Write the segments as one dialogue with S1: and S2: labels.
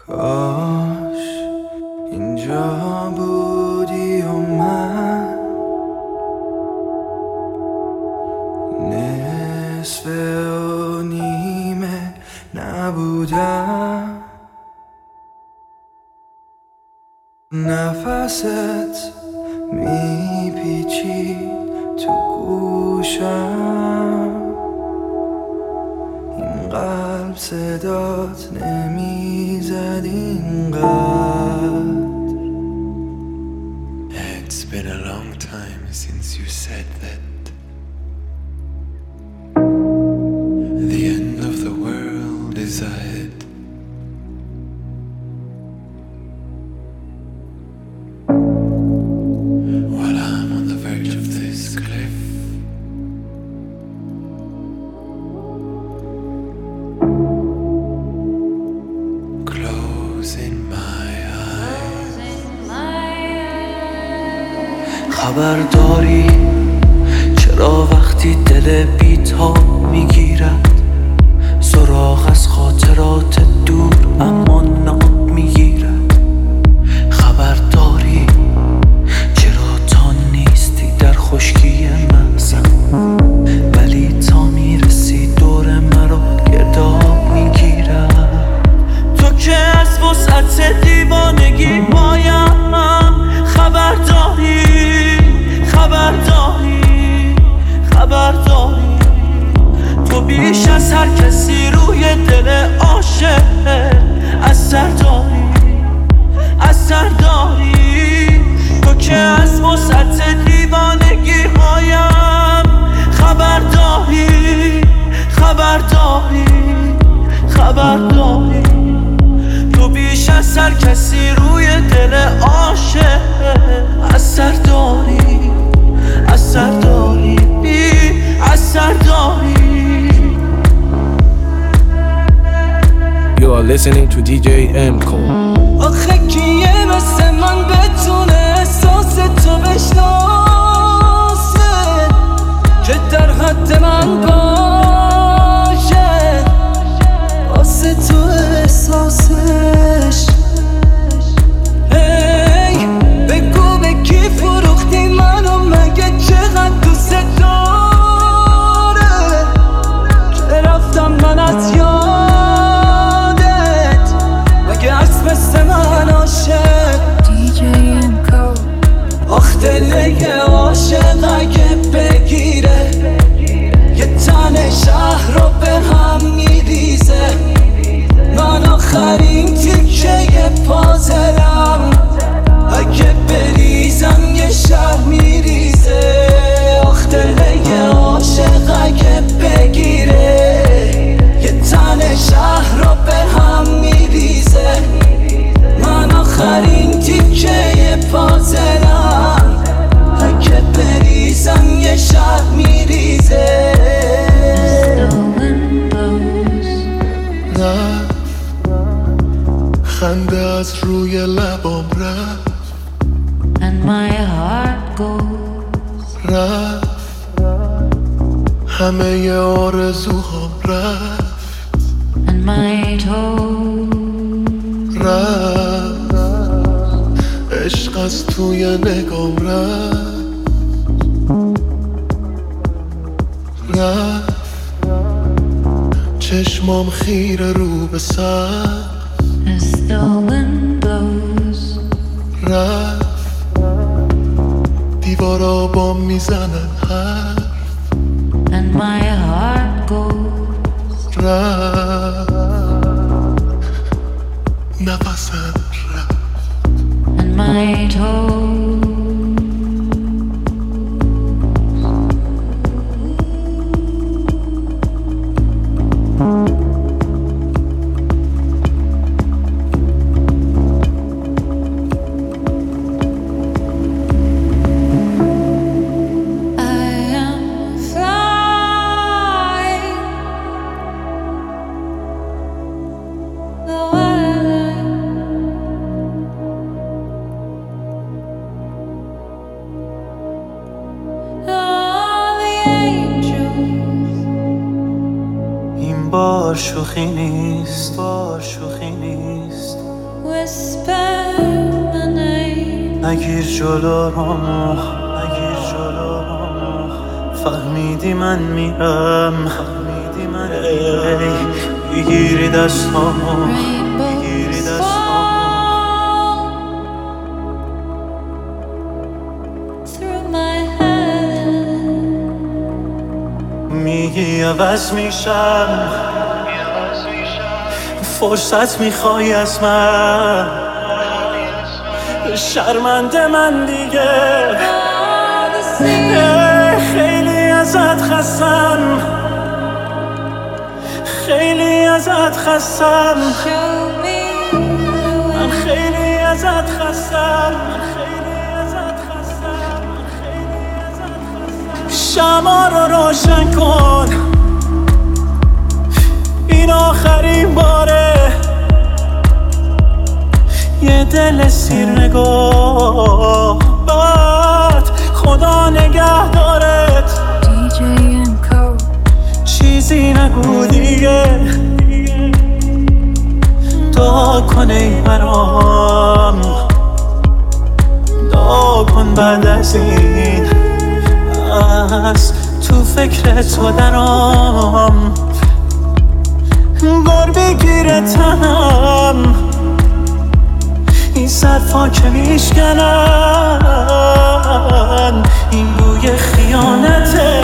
S1: کاش اینجا بودی و من نصف و نیمه نبودم. نفست میپیچید تو گوشم، این قلب صدات نمیزد اینقدر.
S2: It's been a long time since you said that the end of the world is ahead. While I'm on the verge of this cliff, closing my eyes.
S3: خبر داری چرا وقتی دل بی‌تاب میگیرد سراغ از خاطرات دور اما ناب میگیرد؟ خبر داری چرا تا نیستی در خشکی محضم ولی تا میرسی دور مرا گرداب میگیرد؟ تو که از وسعت دیوانگی پایم خبر داری تو بیش از هر کسی روی دل عاشق اثر داری تو که از وسعت دیوانگی هایم خبر داری تو بیش از هر کسی روی دل عاشق اثر داری.
S4: You are listening to DJ M-Cole.
S5: آخه کیه مثل من بتونه احساس تو بشناسه که در حد من باشه واسه تو احساسش. هی بگو به کی فروختی منو مگه چقدر دوست داره که رفتم من از یادت مگه هست مثل من عاشق.
S6: DJ M-Cole.
S5: آخ دله عاشق اگه بگیره یه تن شهر رو به هم میریزه. من آخرین تیکه پازلم اگه بریزم یه شهر میریزه. آخ دله عاشق اگه بگیره یه تن شهر رو به هم میریزه. من آخرین تیکه پازلم اگه بریزم یه شهر میریزه.
S2: خنده از روی لبام رفت
S6: And my heart goes.
S2: رفت همه آرزوهام رفت
S6: And my toes.
S2: رفت عشق از توی نگام رفت چشمام خیره رو به سر
S6: As the wind blows.
S2: رفت دیوارا بام میزنن حرف
S6: And my heart goes.
S2: رفت نفسم رفت
S6: And my toes.
S3: این بار شوخی نیست نگیر جلو رو، فهمیدی من میرم، بگیری دستامو، میگی عوض میشم، فرصت میخوای از من، شرمنده من دیگه، خیلی ازت خستم، خیلی ازت خستم، من خیلی ازت خستم، شمع رو روشن کن، این آخرین باره، یه دل سیر نگاه بد، خدا نگه دارت.
S6: DJ MCO.
S3: چیزی نگو دیگه، دعا کن ای برام، دعا کن بعد از این، از تو فکر تو درام، بار بگیره تنم، این صرفا که میشکنن، این بوی خیانته،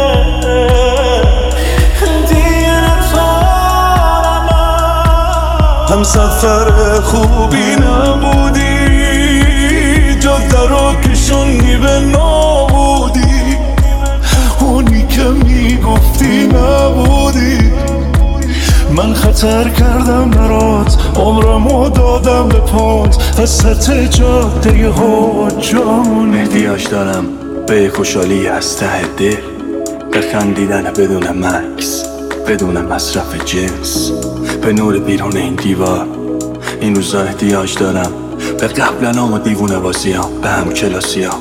S3: دیگه نتوانم.
S7: هم سفر خوبی نبودی، جاده رو کشوندی به نابودی، اونی که میگفتی نبودی. من خطر کردم برات، عمرمو دادم به پات، وسط جاده حجام.
S8: احتیاج دارم به خوشحالی از ته دل، به خندیدن بدون مکس، بدون مصرف جنس، به نور بیرون این دیوار. این روزا احتیاج دارم به قبلنام و دیوونه بازیام، به هم کلاسیام.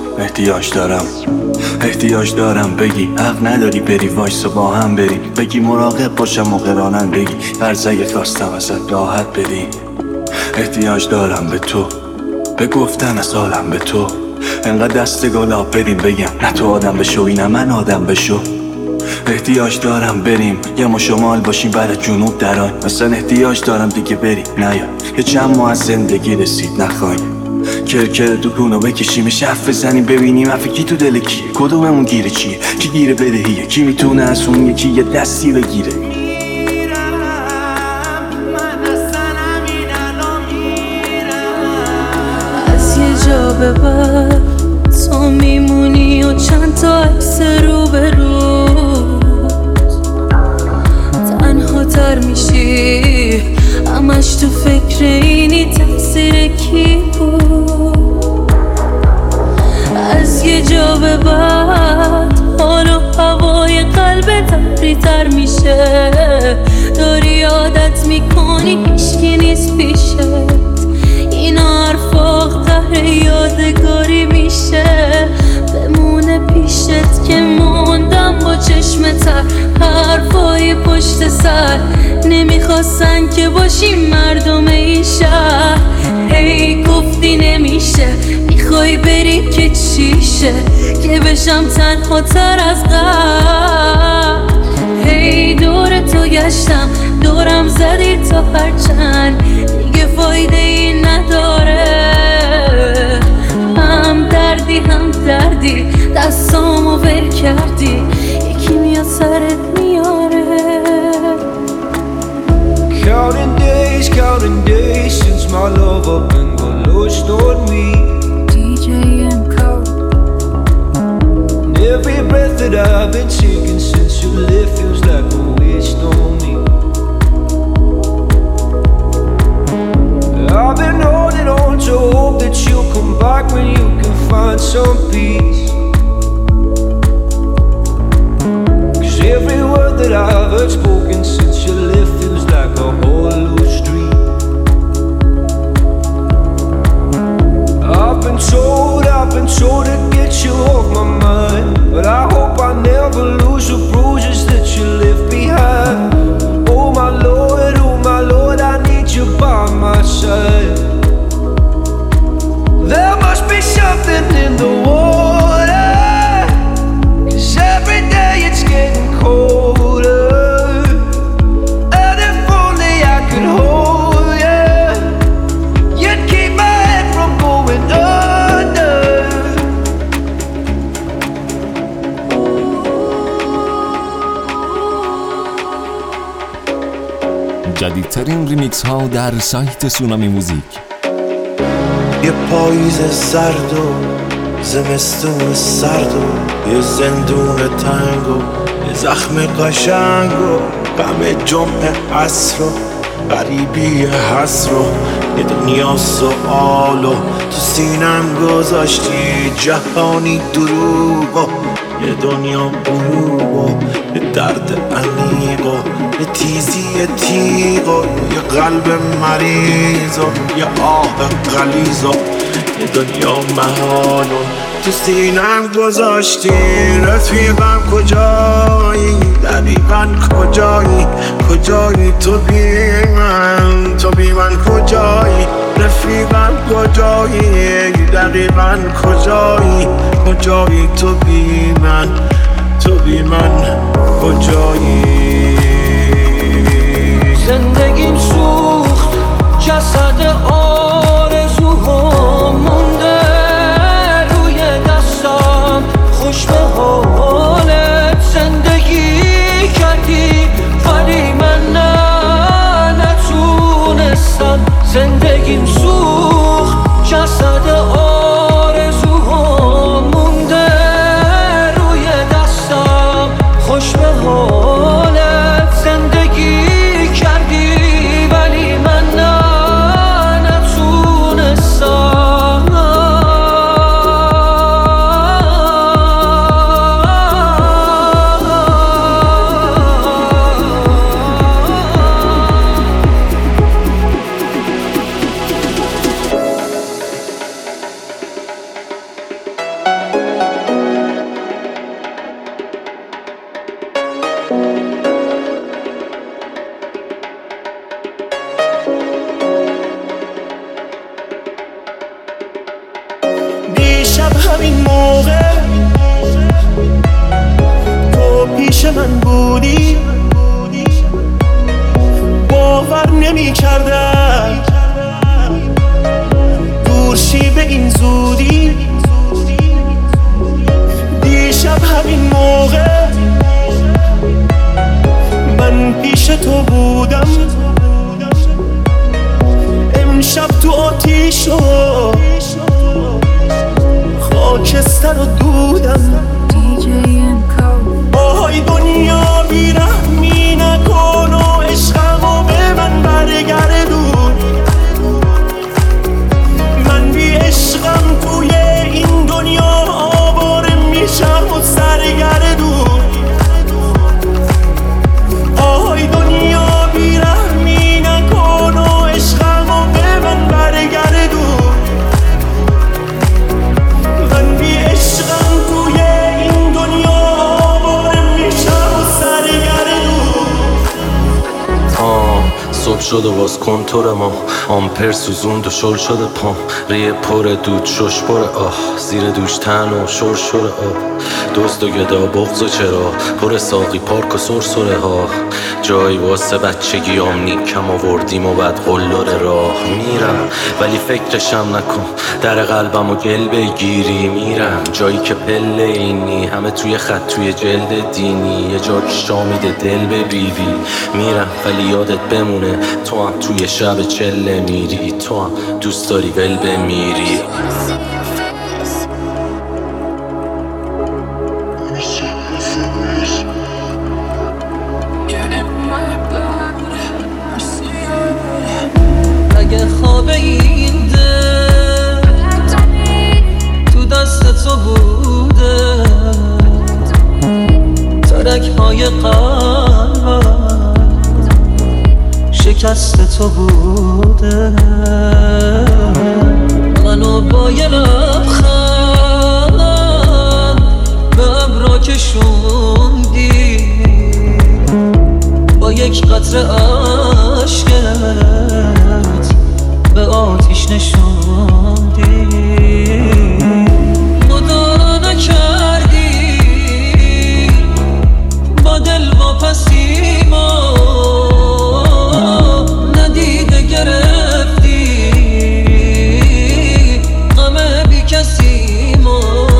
S8: احتیاج دارم بگی حق نداری بری، وایسا با هم بریم، بگی مراقب باشم و قرانن بگی، ورزه خواستم ازت راحت بدی. احتیاج دارم به تو، به گفتن از عالم به تو، انقدر دست گلاب بریم بگم نه تو آدم بشو اینم من آدم بشو. احتیاج دارم بریم یه ما شمال باشیم برای جنوب دران، مثلا احتیاج دارم دیگه بریم نیا، یه چند ماه از زندگی رسید نخواهیم کرکر تو کونو بکشیم، شف بزنیم ببینیم افکی تو دل کیه، کدوممون گیره چیه، کی گیره بدهیه، کی میتونه از اون یکی یه دستی بگیره.
S5: از یه جا به بعد تو میمونی و چند تا عکس رو به رو، تنها تر میشی همش تو فکر اینی تقصیر کی بود. از یه جا به بعد حال و هوای قلبت تبری تر میشه، داری عادت میکنی هیچکی نیست پیشت، این حرفا قهر یادگاری میشه، بمونه پیشت که موندم با چشم تر، حرفای پشت سر نمیخواستن که باشیم مردم این شهر. هی گفتی نمیشه، میخوای بری که چیشه، که بشم تنها تر از قبل. هی دور تو گشتم، دورم زدی تا هرچند دیگه فایده ای نداره، هم دردی دستامو ول کردی، یکی میاد سرت میاره.
S1: Counting days since my love up and got lost on me.
S6: DJ MCO.
S1: And every breath that I've been taking since you left feels like a waste on me. I've been holding on to hope that you'll come back when you can find some peace. 'Cause every word that I've heard spoken since you left feels like a hollow street. I've been told to get you off my mind, but I hope I never lose the bruises that you left behind. Oh my Lord, I need you by my side. There must be
S9: ریمیکس ها در سایت سونامی موزیک.
S10: یه پاییز زرد و زمستون سرد و یه زندون تنگ و یه زخم قشنگ و غم جمعه عصر و غریبی حسر و یه دنیا سؤال و تو سینم گذاشتی جهانی دروغ و یه دنیا بروغ و یه درد عمیق و یه تیزی تیغ و یه قلب مریض و یه آه غلیظ و یه دنیا محال و تو سینم گذاشتی. رفیقم کجایی؟ دقیقاً کجایی؟ کجایی تو بی من؟ تو بی من کجایی؟ رفیقم کجایی؟ دقیقاً کجایی؟ کجایی تو بی من؟ تو بی من کجایی؟
S3: زندگیم سوخت جسد آرزوها مونده روی دستم خوش به حالت زندگی کردی ولی من نتونستم. زندگیم سوخت جسد آرزوها مونده روی دستم خوش به حالت زندگی کردی ولی من همین موقع تو پیش من بودی باور نمی کردم دورشی به این زودی. دیشب همین موقع من پیش تو بودم امشب تو آتیش و خاکستر و دودم. آهای دنیا بیرحمی نکن و عشقمو به من برگردون. من بی عشقم توی این دنیا آواره میشم و سرگردون. آهای دنیا بیرحمی نکن و عشقمو به من برگردون. من بی عشقم توی این دنیا آواره میشم و سرگردون.
S8: صبح شد و باز کنتور ما آمپر سوزوند و شل شده پام. ریه پر دود شش پر آه زیر دوش تن و شور شور آب. دزد و گدا بغض و چرا پر ساقی پارک و سرسره ها. جایی واسه بچگیام نیکم آوردیم و بعد قلدر راه میرم ولی فکرشم نکن در قلبم و گل بگیری. میرم جایی که پله اینی همه توی خط توی جلد دینی یه جا که شامیده دل ببیری. میرم ولی یادت بمونه تو هم توی شب چله میری. تو هم دوست داری ول بمیری.
S3: اگه خواب این دل تو دست تو بوده ترک های قلبم شکست تو بوده. منو با یه لبخند به ابرا کشوندی با یک قطره عشقت به آتیش نشوندی. مدارا نکردی با دل واپسی ما ندیده گرفتی غم بی کسی ما.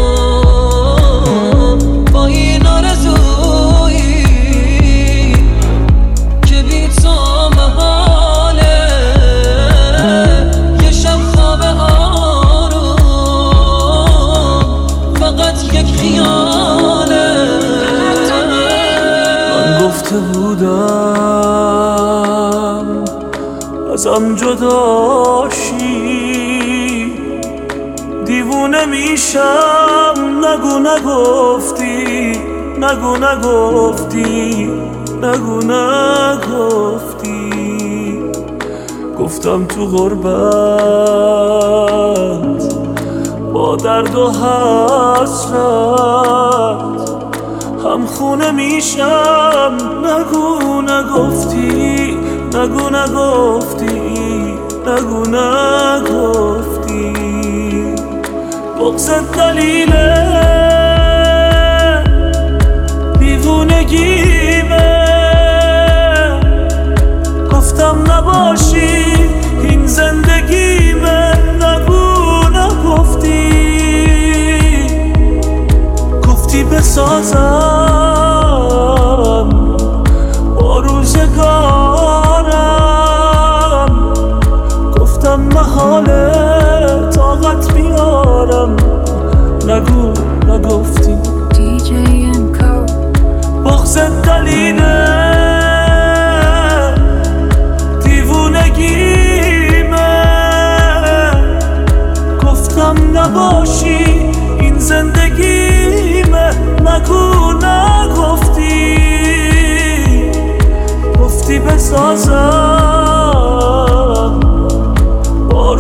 S3: با این آرزویی که بی تو محاله گفتم جداشی دیوونه میشم، نگو نگفتی، نگو نگفتی، نگو نگفتی. گفتم تو غربت با درد و حسرت هم خونه میشم، نگو نگفتی، نگو نگفتی، نگو نگفتی. بغضت دلیله دیوونگیمه، گفتم نباشی این زندگیمه، نگو نگفتی. گفتی بسازم با روزگارم، گفتم محاله طاقت بیارم، نگو نگفتی.
S6: DJ MCO.
S3: بغضت دلیله دیوونگیمه، گفتم نباشی این زندگیمه، نگو نگفتی. گفتی بسازم با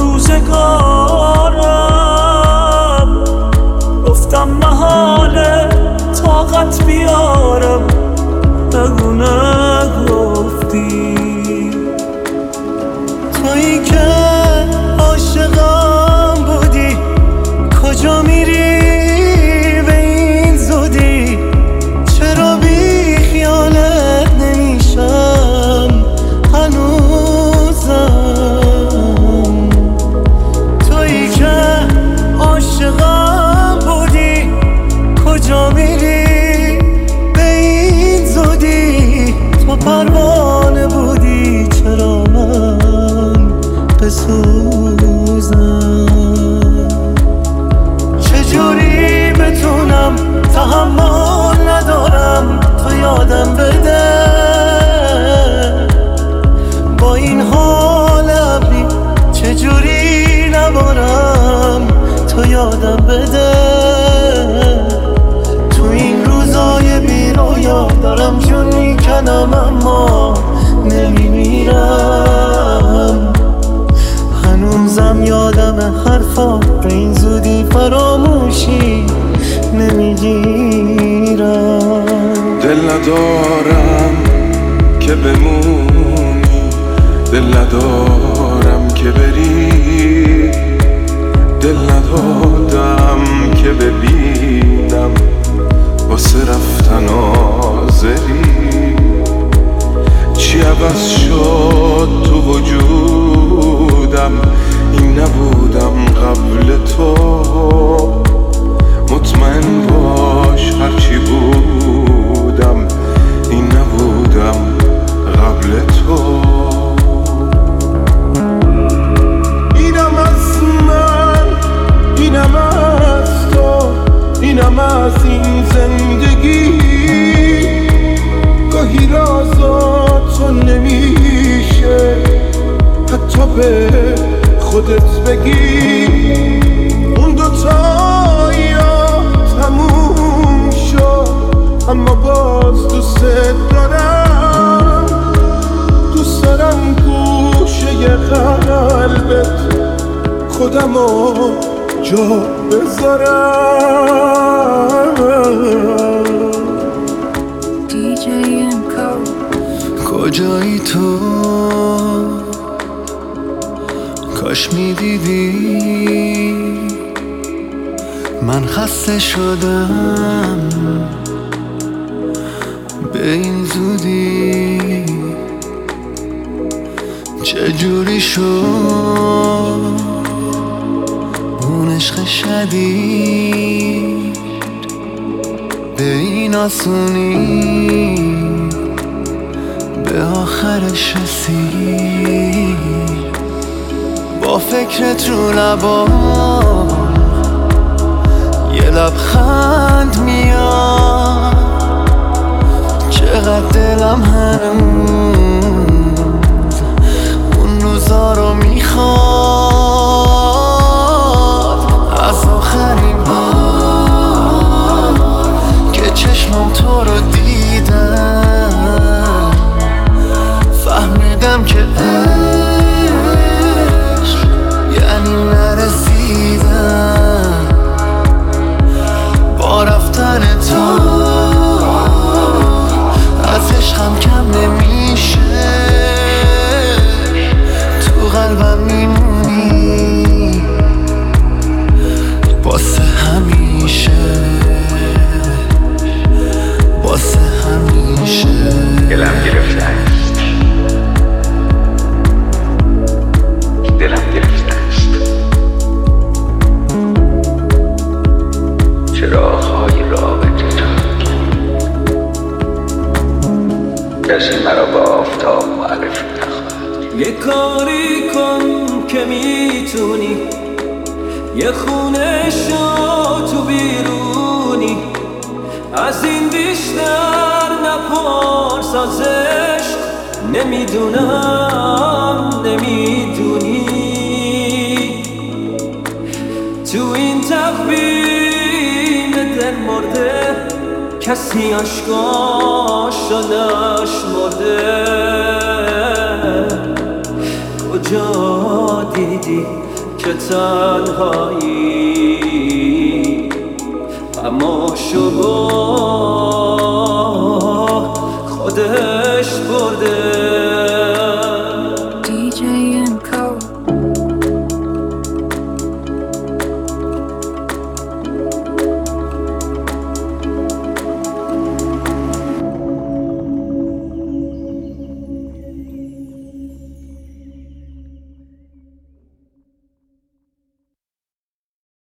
S3: روزگارم، گفتم محاله طاقت بیارم، نگو نگفتی.
S11: تویی که عاشقم بودی، کجا میری به این زودی؟ چرا بی خیالت نمیشم هنوزم؟ تویی که عاشقم بودی، کجا میری به این زودی؟ تو پروانه بودی، چرا من بسوزم؟ چجوری بتونم تحمل ندارم تو یادم بده، با این حال ابری چجوری نبارم تو یادم بده. تو این روزای بی رویا دارم جون میکنم اما نمیمیرم، هنوزم یادم حرفا به این زودی فراموشی نمیگیرم.
S2: دل ندارم که بمونی، دل ندارم که بری، دل ندادم که ببینم واسه رفتن آزری. چی عوض شد تو وجودم، این نبودم قبل تو. مطمئن باش هرچی بودم، این نبودم قبل تو. اینم از من، اینم از تو، اینم از این زندگی. گاهی رازا تو نمیشه حتی به خودت بگی. اون دوتا یا تموم شد، اما باز دوست دارم، دوست دارم گوشه قلبت خودمو جا بذارم.
S6: DJ MCO.
S11: کجایی تو؟ کاش میدیدی من خسته شدم به این زودی. چجوری شد اون عشق شدید به این آسونی به آخرش رسید؟ با فکرت رو لبام یه لبخند میاد، چقدر دلم هنوز اون روزا قلبم میمونی واسه همیشه واسه همیشه
S12: دلم گرفته است دلم گرفته است چراغ‌های رابطه کسی مرا با آفتاب معرفی نخواهد.
S3: یه کاری کن که میتونی یه خونه شو تو بیرونی از این بیشتر نپرس از عشق نمیدونم نمیدونی تو این تقویم دل مرده کسی عشقاشو نشمرده کجا دیدی که تنهایی اما شو